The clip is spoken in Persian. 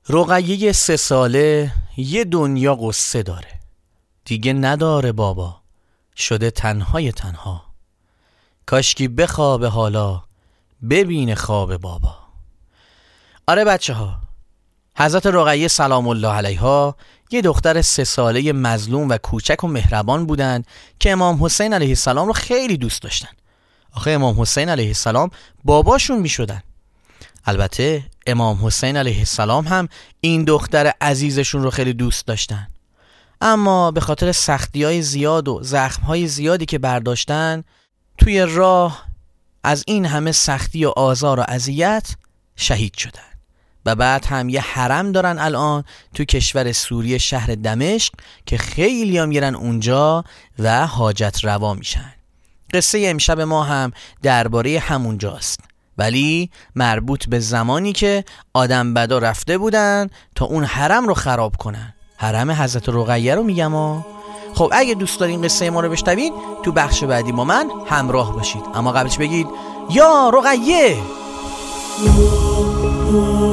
رقیه 3 ساله یه دنیا قصه داره. دیگه نداره بابا، شده تنهای تنها. کاشکی بخوابه حالا، ببینه خواب بابا. آره بچه ها، حضرت رقیه سلام الله علیها یه دختر 3 ساله مظلوم و کوچک و مهربان بودن که امام حسین علیه السلام رو خیلی دوست داشتن. آخه امام حسین علیه السلام باباشون می شدن. البته امام حسین علیه السلام هم این دختر عزیزشون رو خیلی دوست داشتن، اما به خاطر سختی‌های زیاد و زخم‌های زیادی که برداشتن توی راه از این همه سختی و آزار و اذیت شهید شدن. و بعد هم یه حرم دارن الان تو کشور سوریه شهر دمشق که خیلی هم میرن اونجا و حاجت روا میشن. قصه امشب ما هم درباره همونجاست، ولی مربوط به زمانی که آدم بدا رفته بودن تا اون حرم رو خراب کنن. حرم حضرت رقیه رو میگم خب اگه دوست دارین قصه ما رو بشنوید تو بخش بعدی با من همراه باشید، اما قبلش بگید یا رقیه.